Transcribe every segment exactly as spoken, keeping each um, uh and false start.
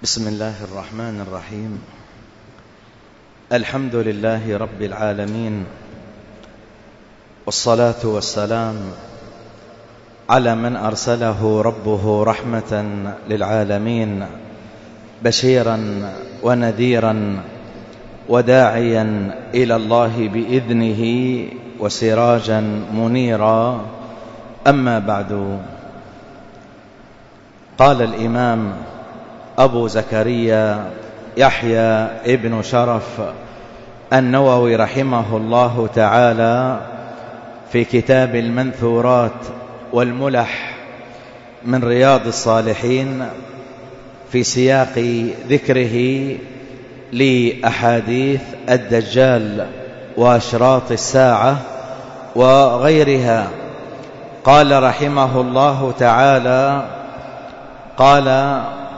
بسم الله الرحمن الرحيم. الحمد لله رب العالمين، والصلاة والسلام على من أرسله ربه رحمة للعالمين، بشيرا ونذيرا وداعيا إلى الله بإذنه وسراجا منيرا. أما بعد، قال الإمام أبو زكريا يحيى ابن شرف النووي رحمه الله تعالى في كتاب المنثورات والملح من رياض الصالحين في سياق ذكره لأحاديث الدجال وأشراط الساعة وغيرها، قال رحمه الله تعالى: قال: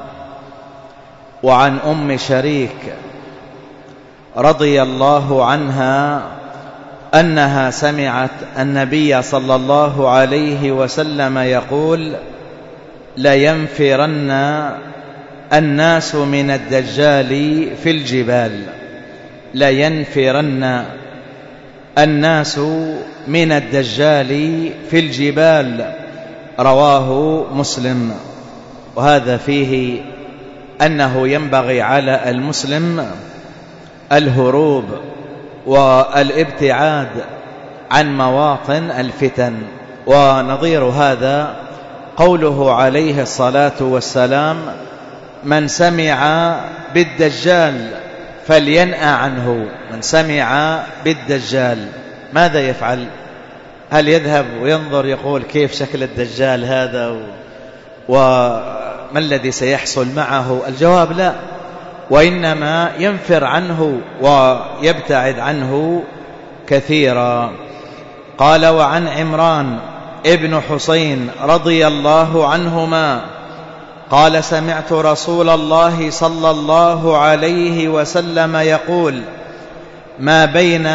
وعن أم شريك رضي الله عنها أنها سمعت النبي صلى الله عليه وسلم يقول: لينفرن الناس من الدجال في الجبال. لينفرن الناس من الدجال في الجبال، رواه مسلم. وهذا فيه أنه ينبغي على المسلم الهروب والابتعاد عن مواطن الفتن. ونظير هذا قوله عليه الصلاة والسلام: من سمع بالدجال فلينأ عنه. من سمع بالدجال ماذا يفعل؟ هل يذهب وينظر يقول كيف شكل الدجال هذا وما الذي سيحصل معه؟ الجواب لا، وإنما ينفر عنه ويبتعد عنه كثيرا. قال: وعن عمران ابن حسين رضي الله عنهما قال: سمعت رسول الله صلى الله عليه وسلم يقول: ما بين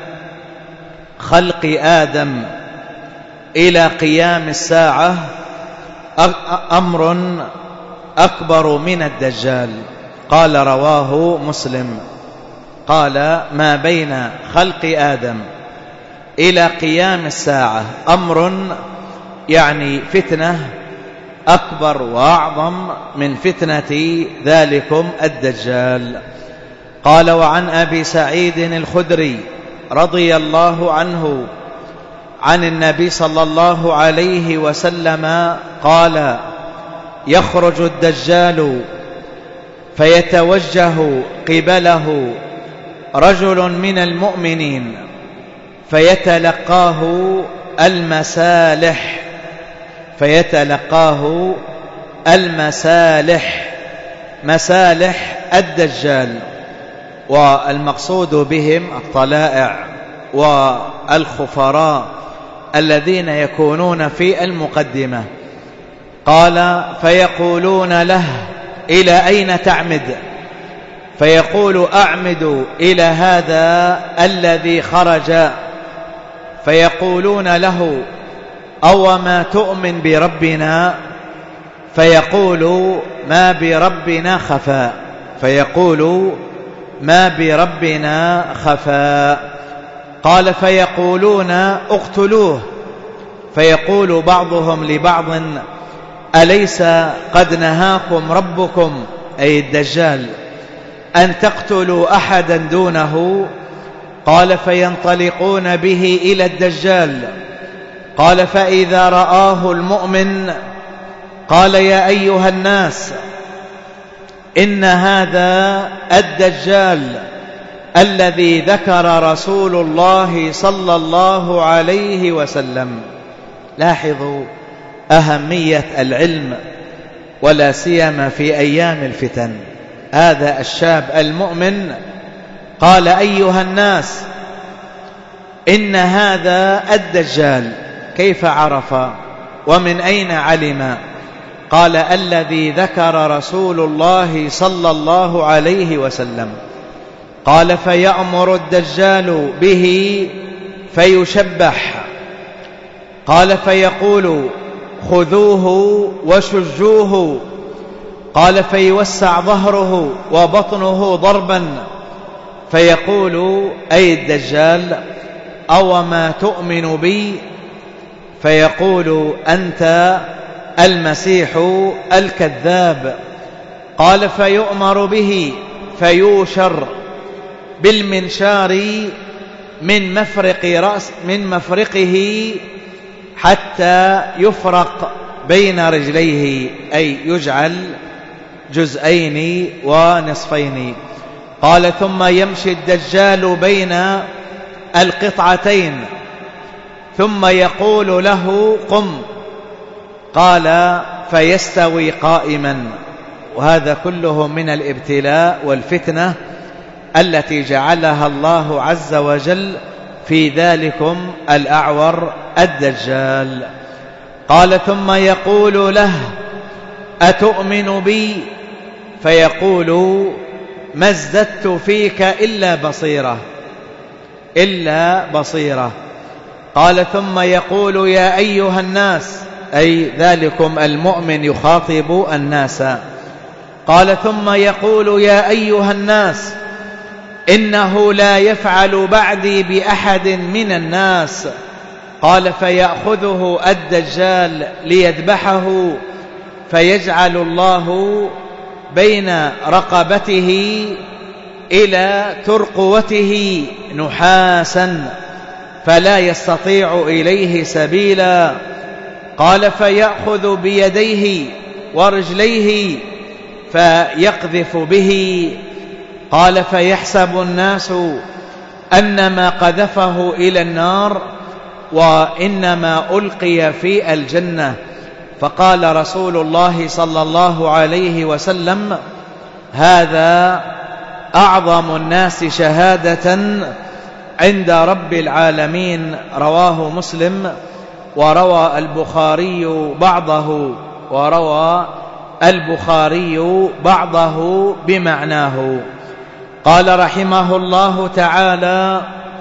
خلق آدم إلى قيام الساعة أمر أكبر من الدجال. قال: رواه مسلم. قال: ما بين خلق آدم إلى قيام الساعة أمر، يعني فتنة أكبر وأعظم من فتنة ذلكم الدجال. قال: وعن أبي سعيد الخدري رضي الله عنه عن النبي صلى الله عليه وسلم قال: يخرج الدجال فيتوجه قبله رجل من المؤمنين فيتلقاه المسالح فيتلقاه المسالح مسالح الدجال، والمقصود بهم الطلائع والخفراء الذين يكونون في المقدمة. قال: فيقولون له: إلى أين تعمد؟ فيقول: أعمد إلى هذا الذي خرج. فيقولون له: أو ما تؤمن بربنا؟ فيقول: ما بربنا خفاء. فيقول: ما بربنا خفاء. قال: فيقولون: اقتلوه. فيقول بعضهم لبعض: أليس قد نهاكم ربكم، أي الدجال، أن تقتلوا أحدا دونه؟ قال: فينطلقون به إلى الدجال. قال: فإذا رآه المؤمن قال: يا أيها الناس، إن هذا الدجال الذي ذكر رسول الله صلى الله عليه وسلم. لاحظوا أهمية العلم، ولا سيما في أيام الفتن. هذا الشاب المؤمن قال: أيها الناس، إن هذا الدجال. كيف عرف ومن أين علم؟ قال: الذي ذكر رسول الله صلى الله عليه وسلم. قال: فيأمر الدجال به فيشبح. قال: فيقول: خذوه وشجوه قال فيوسع ظهره وبطنه ضربا فيقول أي الدجال أو ما تؤمن بي؟ فيقول أنت المسيح الكذاب. قال فيؤمر به فيوشر بالمنشار من مفرق رأس من مفرقه حتى يفرق بين رجليه، أي يجعل جزئين ونصفين. قال ثم يمشي الدجال بين القطعتين ثم يقول له قم، قال فيستوي قائما. وهذا كله من الابتلاء والفتنة التي جعلها الله عز وجل في ذلكم الأعور الدجال. قال ثم يقول له أتؤمن بي؟ فيقول ما ازددت فيك إلا بصيرة إلا بصيرة. قال ثم يقول يا أيها الناس، أي ذلكم المؤمن يخاطب الناس. قال ثم يقول يا أيها الناس إنه لا يفعل بعدي بأحد من الناس. قال فيأخذه الدجال ليذبحه فيجعل الله بين رقبته إلى ترقوته نحاسا فلا يستطيع إليه سبيلا. قال فيأخذ بيديه ورجليه فيقذف به. قال فيحسب الناس أنما قذفه إلى النار وإنما ألقي في الجنة. فقال رسول الله صلى الله عليه وسلم هذا أعظم الناس شهادة عند رب العالمين. رواه مسلم وروى البخاري بعضه وروى البخاري بعضه بمعناه. قال رحمه الله تعالى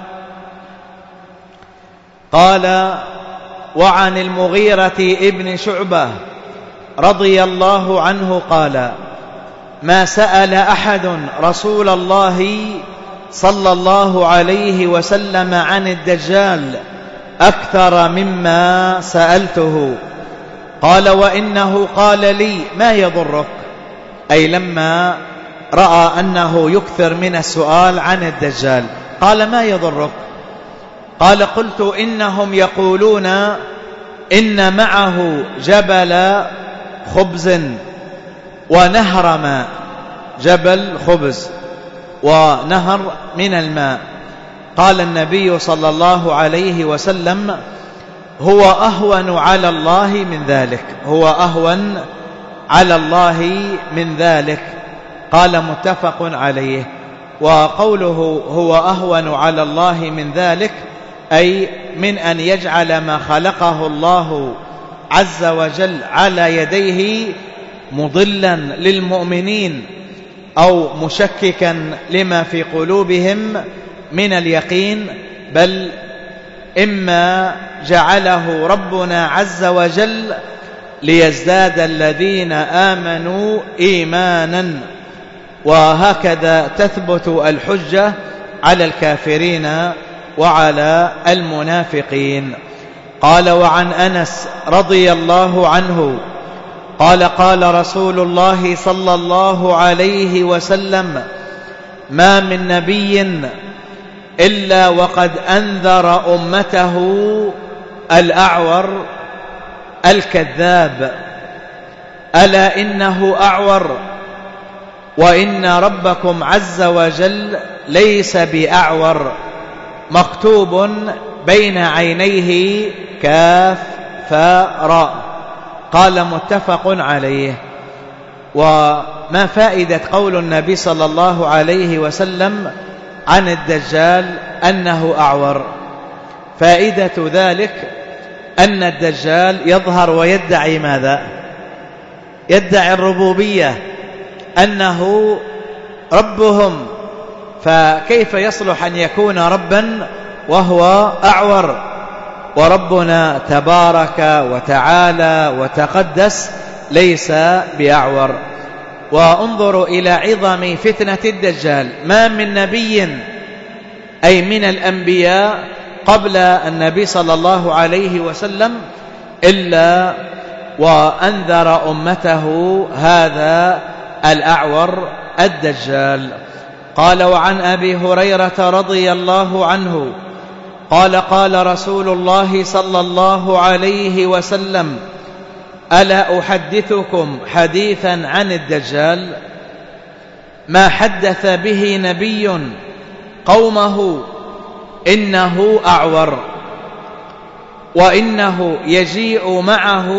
قال وعن المغيرة ابن شعبة رضي الله عنه قال ما سأل أحد رسول الله صلى الله عليه وسلم عن الدجال أكثر مما سألته. قال وإنه قال لي ما يضرك، أي لما رأى أنه يكثر من السؤال عن الدجال قال ما يضرك؟ قال قلت إنهم يقولون إن معه جبل خبز ونهر ماء، جبل خبز ونهر من الماء. قال النبي صلى الله عليه وسلم هو أهون على الله من ذلك، هو أهون على الله من ذلك. قال متفق عليه. وقوله هو أهون على الله من ذلك أي من أن يجعل ما خلقه الله عز وجل على يديه مضلا للمؤمنين أو مشككا لما في قلوبهم من اليقين، بل إما جعله ربنا عز وجل ليزداد الذين آمنوا إيمانا، وهكذا تثبت الحجة على الكافرين وعلى المنافقين. قال وعن أنس رضي الله عنه قال قال رسول الله صلى الله عليه وسلم ما من نبي إلا وقد أنذر أمته الأعور الكذاب ألا إنه أعور وإن ربكم عز وجل ليس بأعور مكتوب بين عينيه كاف فاء. قال متفق عليه. وما فائدة قول النبي صلى الله عليه وسلم عن الدجال أنه أعور؟ فائدة ذلك أن الدجال يظهر ويدعي ماذا؟ يدعي الربوبية، أنه ربهم، فكيف يصلح أن يكون ربا وهو أعور؟ وربنا تبارك وتعالى وتقدس ليس بأعور. وانظروا إلى عظم فتنة الدجال. ما من نبي أي من الأنبياء قبل النبي صلى الله عليه وسلم إلا وأنذر أمته هذا الأعور الدجال. قال: وعن أبي هريرة رضي الله عنه قال: قال رسول الله صلى الله عليه وسلم: ألا أحدثكم حديثا عن الدجال ما حدث به نبي قومه إنه أعور وإنه يجيء معه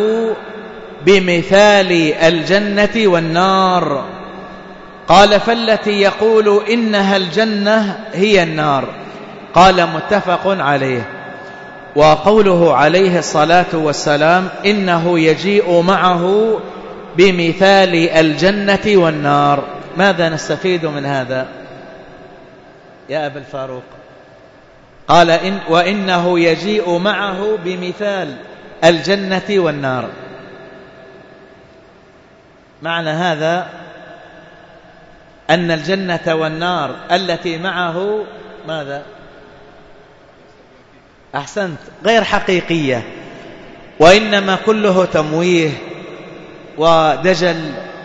بمثال الجنة والنار. قال: فالتي يقول إنها الجنة هي النار. قال: متفق عليه. وقوله عليه الصلاة والسلام إنه يجيء معه بمثال الجنة والنار، ماذا نستفيد من هذا يا أبا الفاروق؟ قال: إن وإنه يجيء معه بمثال الجنة والنار. معنى هذا أن الجنة والنار التي معه ماذا؟ أحسنت، غير حقيقية، وإنما كله تمويه ودجل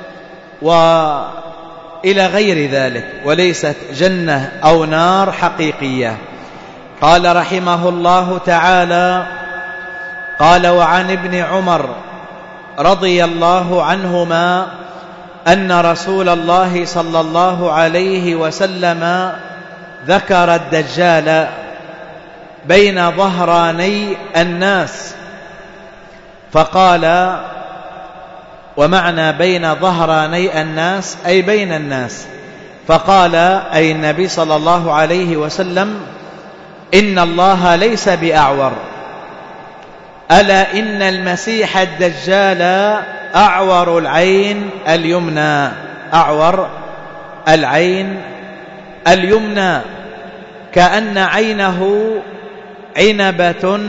وإلى غير ذلك، وليست جنة أو نار حقيقية. قال رحمه الله تعالى: قال: وعن ابن عمر رضي الله عنهما أن رسول الله صلى الله عليه وسلم ذكر الدجال بين ظهراني الناس فقال، ومعنى بين ظهراني الناس أي بين الناس، فقال أي النبي صلى الله عليه وسلم: إن الله ليس بأعور، ألا إن المسيح الدجال أعور العين اليمنى، أعور العين اليمنى كأن عينه عنبة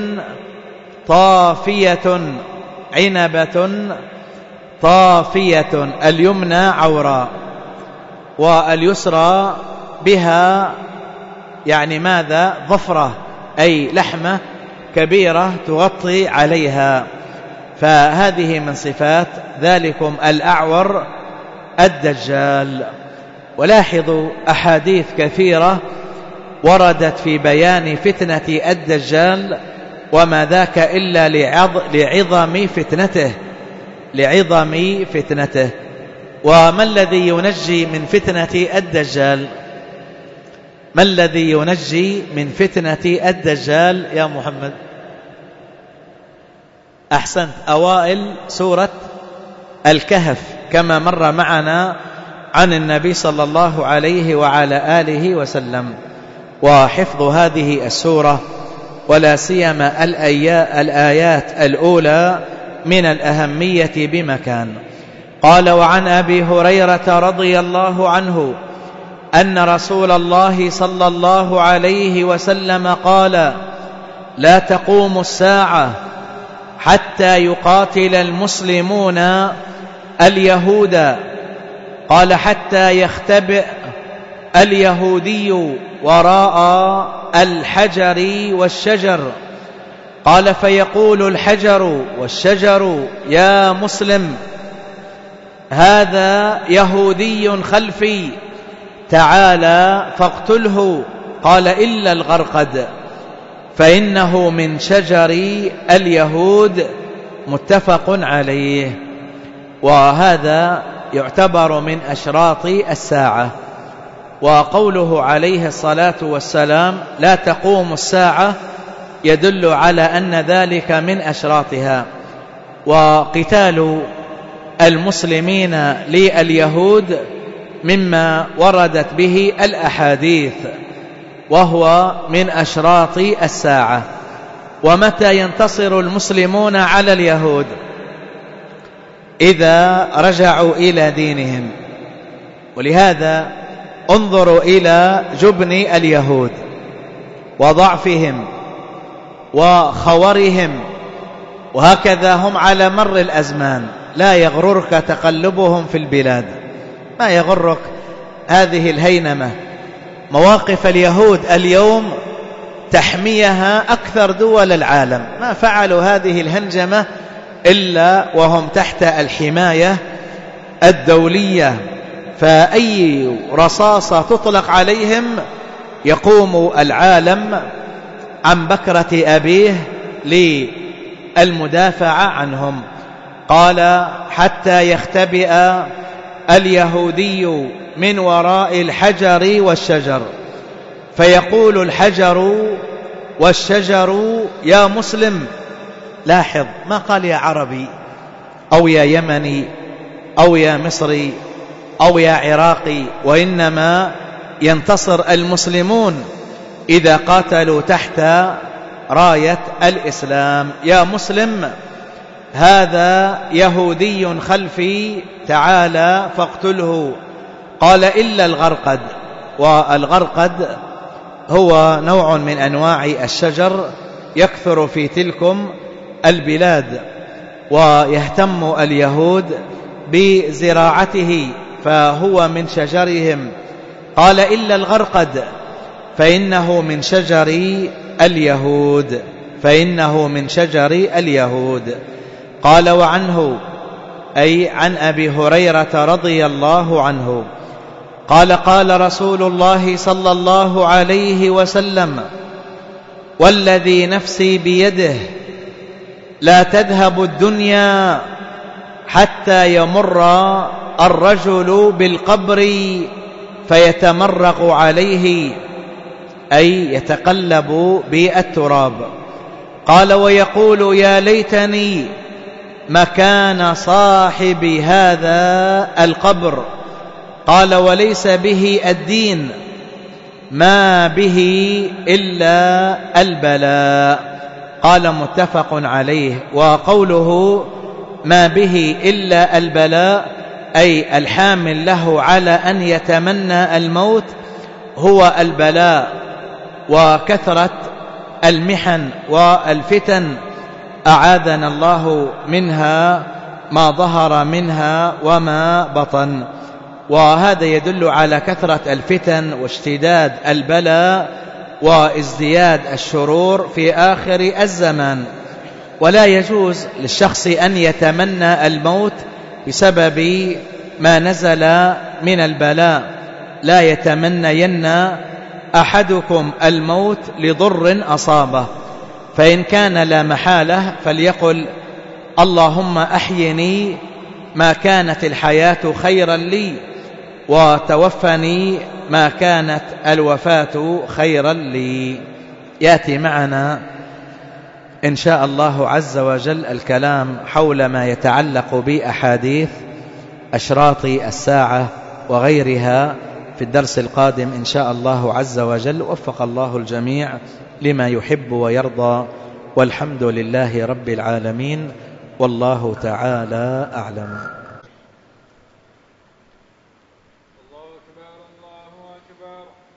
طافية، عنبة طافية، اليمنى عوراء واليسرى بها يعني ماذا؟ ظفرة، أي لحمة كبيرة تغطي عليها. فهذه من صفات ذلكم الأعور الدجال. ولاحظوا أحاديث كثيرة وردت في بيان فتنة الدجال، وما ذاك إلا لعظم فتنته، لعظم فتنته. وما الذي ينجي من فتنة الدجال؟ ما الذي ينجي من فتنة الدجال يا محمد؟ أحسنت، أوائل سورة الكهف كما مر معنا عن النبي صلى الله عليه وعلى آله وسلم. وحفظ هذه السورة ولا سيما الآيات الأولى من الأهمية بمكان. قال: وعن أبي هريرة رضي الله عنه أن رسول الله صلى الله عليه وسلم قال: لا تقوم الساعة حتى يقاتل المسلمون اليهود. قال: حتى يختبئ اليهودي وراء الحجر والشجر. قال: فيقول الحجر والشجر: يا مسلم، هذا يهودي خلفي، تعالى فاقتله. قال: إلا الغرقد فإنه من شجر اليهود، متفق عليه. وهذا يعتبر من أشراط الساعة. وقوله عليه الصلاة والسلام: لا تقوم الساعة، يدل على أن ذلك من أشراطها. وقتال المسلمين لليهود مما وردت به الأحاديث، وهو من أشراط الساعة. ومتى ينتصر المسلمون على اليهود؟ إذا رجعوا إلى دينهم. ولهذا انظروا إلى جبن اليهود وضعفهم وخورهم، وهكذا هم على مر الأزمان، لا يغررك تقلبهم في البلاد. ما يغرك هذه الهينمة؟ مواقف اليهود اليوم تحميها أكثر دول العالم، ما فعلوا هذه الهنجمة إلا وهم تحت الحماية الدولية، فأي رصاصة تطلق عليهم يقوم العالم عن بكرة أبيه للمدافعة عنهم. قال: حتى يختبئ اليهودي من وراء الحجر والشجر، فيقول الحجر والشجر: يا مسلم. لاحظ، ما قال يا عربي أو يا يمني أو يا مصري أو يا عراقي، وإنما ينتصر المسلمون إذا قاتلوا تحت راية الإسلام. يا مسلم، هذا يهودي خلفي، تعالى فاقتله. قال: إلا الغرقد. والغرقد هو نوع من أنواع الشجر يكثر في تلكم البلاد، ويهتم اليهود بزراعته، فهو من شجرهم. قال: إلا الغرقد فإنه من شجر اليهود، فإنه من شجر اليهود. قال: وعنه، أي عن أبي هريرة رضي الله عنه قال: قال رسول الله صلى الله عليه وسلم: والذي نفسي بيده لا تذهب الدنيا حتى يمر الرجل بالقبر فيتمرق عليه، أي يتقلب بالتراب. قال: ويقول: يا ليتني مكان صاحب هذا القبر. قال: وليس به الدين، ما به إلا البلاء. قال: متفق عليه. وقوله ما به إلا البلاء أي الحامل له على أن يتمنى الموت هو البلاء وكثرة المحن والفتن، أعاذنا الله منها ما ظهر منها وما بطن. وهذا يدل على كثرة الفتن واشتداد البلاء وازدياد الشرور في آخر الزمان. ولا يجوز للشخص أن يتمنى الموت بسبب ما نزل من البلاء. لا يتمنين أحدكم الموت لضر أصابه، فإن كان لا محالة فليقل: اللهم أحيني ما كانت الحياة خيرا لي، وتوفني ما كانت الوفاة خيرا لي. يأتي معنا إن شاء الله عز وجل الكلام حول ما يتعلق بأحاديث أشراط الساعة وغيرها في الدرس القادم إن شاء الله عز وجل. وفق الله الجميع لما يحب ويرضى، والحمد لله رب العالمين، والله تعالى أعلم.